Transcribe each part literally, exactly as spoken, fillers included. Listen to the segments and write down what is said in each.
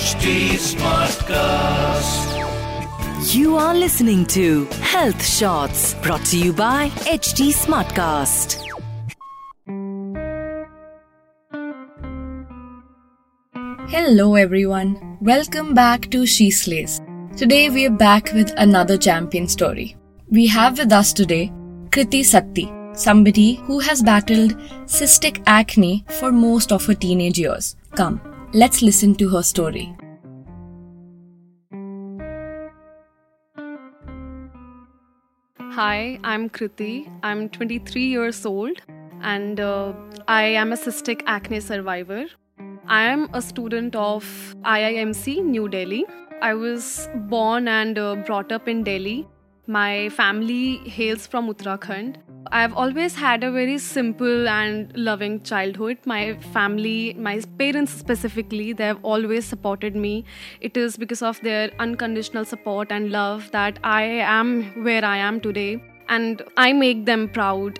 H T Smartcast. You are listening to Health Shots brought to you by H T Smartcast. Hello everyone, welcome back to She Slays. Today we are back with another champion story. We have with us today Kriti Satti, somebody who has battled cystic acne for most of her teenage years. Come, let's listen to her story. Hi, I'm Kriti. I'm twenty-three years old and uh, I am a cystic acne survivor. I am a student of I I M C, New Delhi. I was born and uh, brought up in Delhi. My family hails from Uttarakhand. I've always had a very simple and loving childhood. My family, my parents specifically, they have always supported me. It is because of their unconditional support and love that I am where I am today, and I make them proud.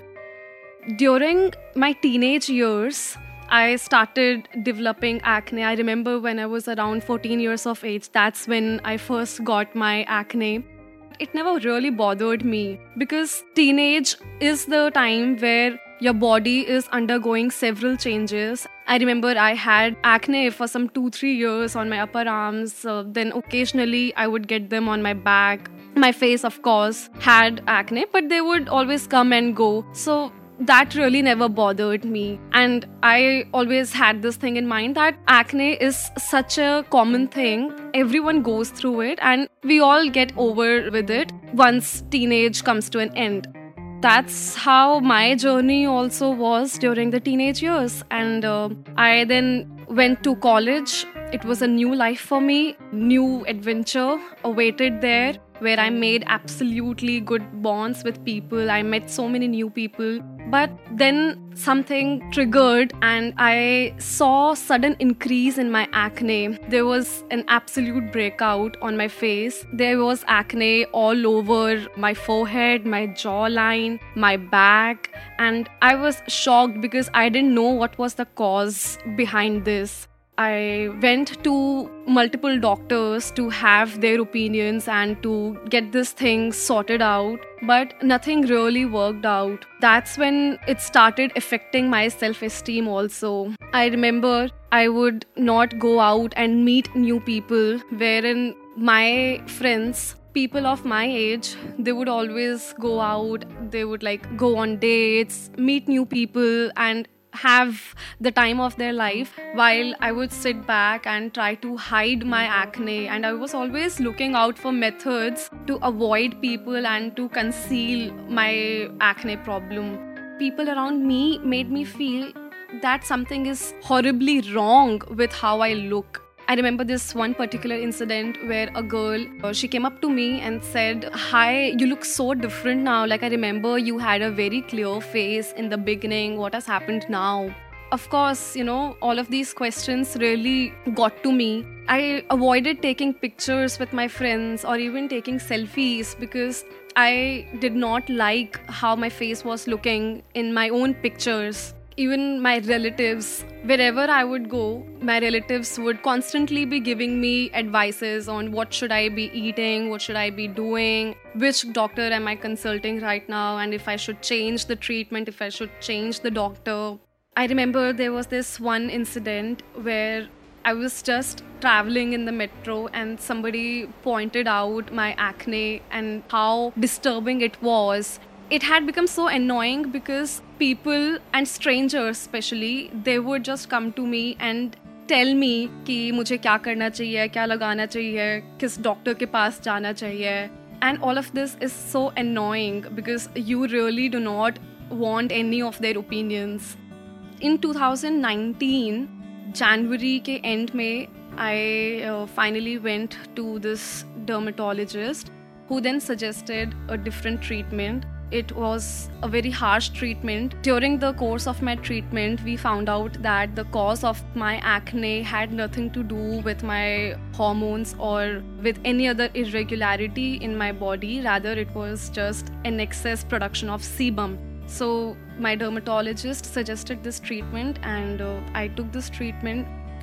During my teenage years, I started developing acne. I remember when I was around fourteen years of age, that's when I first got my acne. It never really bothered me because teenage is the time where your body is undergoing several changes. I remember I had acne for some two, three years on my upper arms. Uh, then occasionally I would get them on my back. My face, of course, had acne, but they would always come and go. So that really never bothered me. And I always had this thing in mind that acne is such a common thing. Everyone goes through it and we all get over with it once teenage comes to an end. That's how my journey also was during the teenage years. And uh, I then went to college. It was a new life for me. New adventure awaited there, where I made absolutely good bonds with people. I met so many new people. But then something triggered and I saw sudden increase in my acne. There was an absolute breakout on my face. There was acne all over my forehead, my jawline, my back. And I was shocked because I didn't know what was the cause behind this. I went to multiple doctors to have their opinions and to get this thing sorted out, but nothing really worked out. That's when it started affecting my self-esteem also. I remember I would not go out and meet new people, wherein my friends, people of my age, they would always go out, they would like go on dates, meet new people and have the time of their life, while I would sit back and try to hide my acne. And I was always looking out for methods to avoid people and to conceal my acne problem. People around me made me feel that something is horribly wrong with how I look. I remember this one particular incident where a girl, uh, she came up to me and said, "Hi, you look so different now. Like, I remember you had a very clear face in the beginning. What has happened now?" Of course, you know, all of these questions really got to me. I avoided taking pictures with my friends or even taking selfies because I did not like how my face was looking in my own pictures. Even my relatives, wherever I would go, my relatives would constantly be giving me advices on what should I be eating, what should I be doing, which doctor am I consulting right now, and if I should change the treatment, if I should change the doctor. I remember there was this one incident where I was just traveling in the metro and somebody pointed out my acne and how disturbing it was. It had become so annoying because people and strangers especially, they would just come to me and tell me कि मुझे क्या करना चाहिए, क्या लगाना चाहिए, किस doctor के पास जाना चाहिए. And all of this is so annoying because you really do not want any of their opinions. In twenty nineteen, January के end में, I uh, finally went to this dermatologist who then suggested a different treatment. It was a very harsh treatment. During the course of my treatment, we found out that the cause of my acne had nothing to do with my hormones or with any other irregularity in my body. Rather, it was just an excess production of sebum. So my dermatologist suggested this treatment and uh, I took this treatment.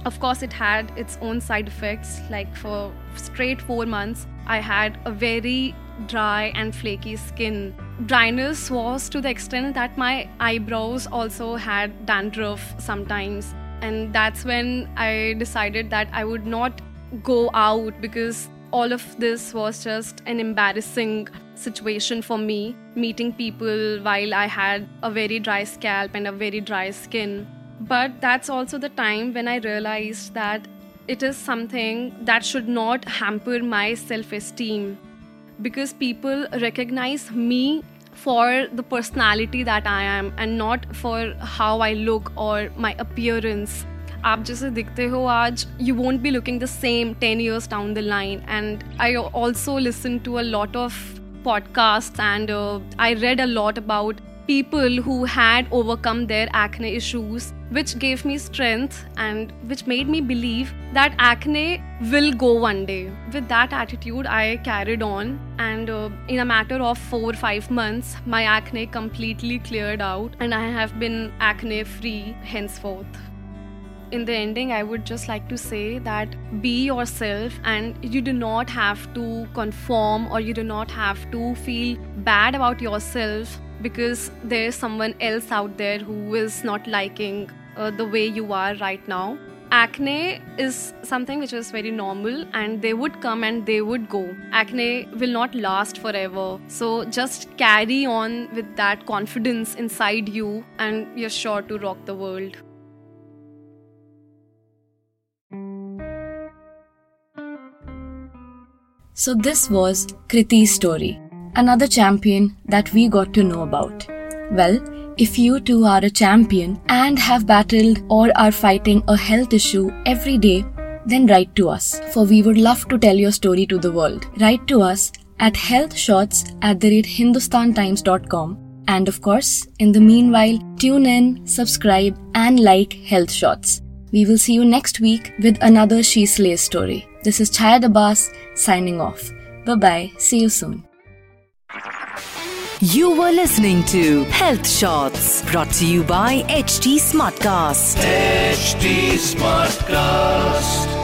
Of course, it had its own side effects. Like for straight four months, I had a very dry and flaky skin. Dryness was to the extent that my eyebrows also had dandruff sometimes. And that's when I decided that I would not go out, because all of this was just an embarrassing situation for me, meeting people while I had a very dry scalp and a very dry skin. But that's also the time when I realized that it is something that should not hamper my self-esteem, because people recognize me for the personality that I am and not for how I look or my appearance. आप जैसे दिखते हो आज, you won't be looking the same ten years down the line. And I also listened to a lot of podcasts, and uh, I read a lot about people who had overcome their acne issues, which gave me strength and which made me believe that acne will go one day. With that attitude, I carried on, and uh, in a matter of four or five months, my acne completely cleared out, and I have been acne free henceforth. In the ending, I would just like to say that be yourself, and you do not have to conform, or you do not have to feel bad about yourself because there's someone else out there who is not liking uh, the way you are right now. Acne is something which is very normal, and they would come and they would go. Acne will not last forever. So just carry on with that confidence inside you, and you're sure to rock the world. So this was Kriti's story, another champion that we got to know about. Well, if you too are a champion and have battled or are fighting a health issue every day, then write to us, for we would love to tell your story to the world. Write to us at healthshots at the rate hindustantimes dot com. And of course, in the meanwhile, tune in, subscribe and like Health Shots. We will see you next week with another She Slays story. This is Chaya Abbas signing off. Bye-bye. See you soon. You were listening to Health Shots, brought to you by H T Smartcast. H T Smartcast.